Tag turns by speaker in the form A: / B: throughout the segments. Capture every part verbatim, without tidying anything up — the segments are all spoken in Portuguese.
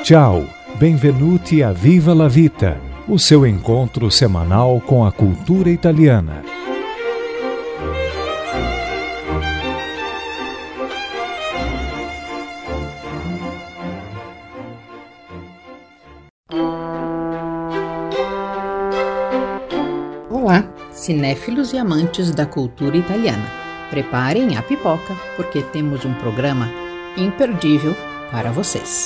A: Ciao, benvenuti a Viva la Vita, o seu encontro semanal com a cultura italiana.
B: Olá, cinéfilos e amantes da cultura italiana. Preparem a pipoca, porque temos um programa imperdível para vocês.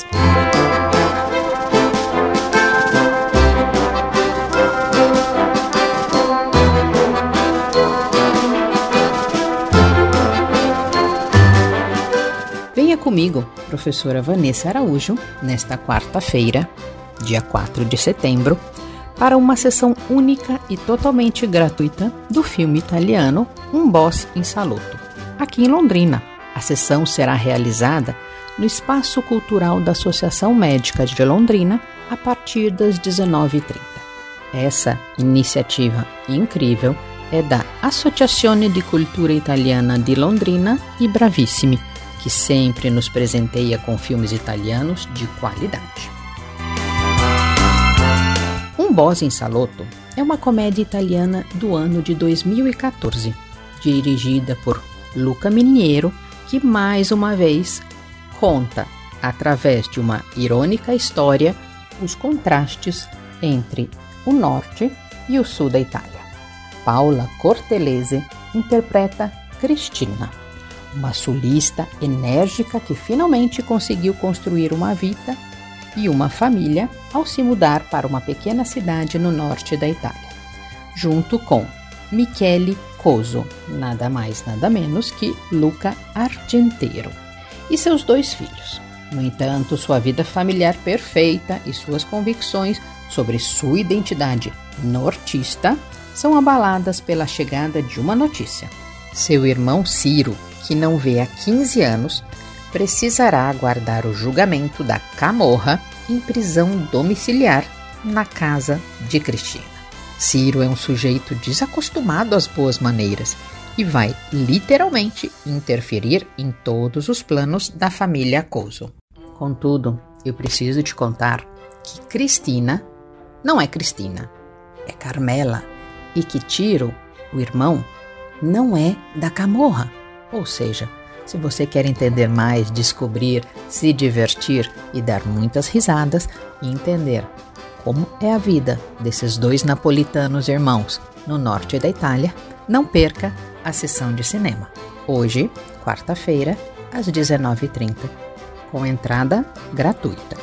B: Venha comigo, professora Vanessa Araújo, nesta quarta-feira, dia quatro de setembro, para uma sessão única e totalmente gratuita do filme italiano Um Boss in Salotto, aqui em Londrina. A sessão será realizada no Espaço Cultural da Associação Médica de Londrina a partir das dezenove e trinta. Essa iniciativa incrível é da Associazione di Cultura Italiana di Londrina e Bravissimi, que sempre nos presenteia com filmes italianos de qualidade. Um Boss in Salotto é uma comédia italiana do ano de dois mil e quatorze, dirigida por Luca Miniero, que mais uma vez conta, através de uma irônica história, os contrastes entre o norte e o sul da Itália. Paola Cortelese interpreta Cristina, uma sulista enérgica que finalmente conseguiu construir uma vida e uma família ao se mudar para uma pequena cidade no norte da Itália, junto com Michele Coso, nada mais nada menos que Luca Argentero, e seus dois filhos. No entanto, sua vida familiar perfeita e suas convicções sobre sua identidade nortista são abaladas pela chegada de uma notícia. Seu irmão Ciro, que não vê há quinze anos, precisará aguardar o julgamento da Camorra em prisão domiciliar na casa de Cristina. Ciro é um sujeito desacostumado às boas maneiras e vai literalmente interferir em todos os planos da família Coso. Contudo, eu preciso te contar que Cristina não é Cristina, é Carmela, e que Ciro, o irmão, não é da Camorra. Ou seja, se você quer entender mais, descobrir, se divertir e dar muitas risadas e entender como é a vida desses dois napolitanos irmãos no norte da Itália, não perca a sessão de cinema. Hoje, quarta-feira, às dezenove e trinta, com entrada gratuita.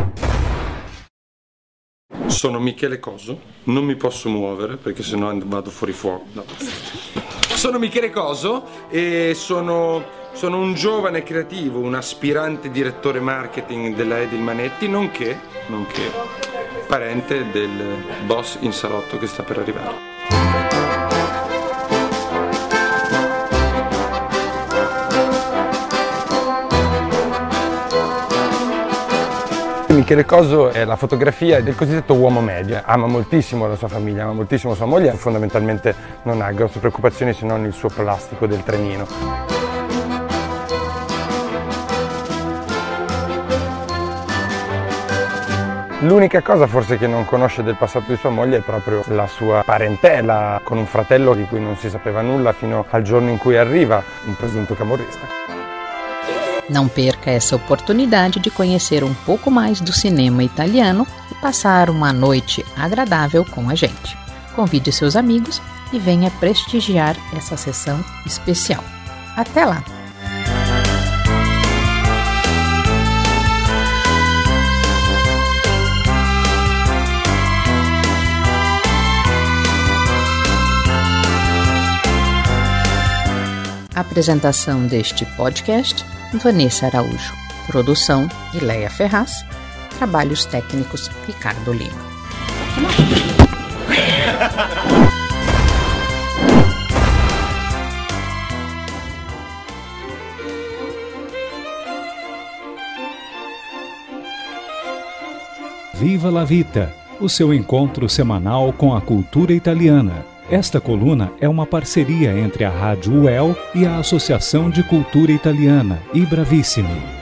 C: Sono Michele Coso, non mi posso muovere perché sennò vado fuori fuoco. No. Sono Michele Coso e sono, sono un giovane creativo, un aspirante direttore marketing della Edilmanetti, nonché, nonché parente del Boss in Salotto che sta per arrivare.
D: Michele Coso è la fotografia del cosiddetto uomo media, ama moltissimo la sua famiglia, ama moltissimo sua moglie e fondamentalmente non ha grosse preoccupazioni se non il suo plastico del trenino. L'unica cosa forse che non conosce del passato di sua moglie è proprio la sua parentela con un fratello di cui non si sapeva nulla fino al giorno in cui arriva, un presunto camorrista.
B: Não perca essa oportunidade de conhecer um pouco mais do cinema italiano e passar uma noite agradável com a gente. Convide seus amigos e venha prestigiar essa sessão especial. Até lá! Apresentação deste podcast, Vanessa Araújo. Produção, Ileia Ferraz. Trabalhos técnicos, Ricardo Lima.
A: Viva la Vita, o seu encontro semanal com a cultura italiana. Esta coluna é uma parceria entre a Rádio U E L e a Associação de Cultura Italiana e Bravissimi.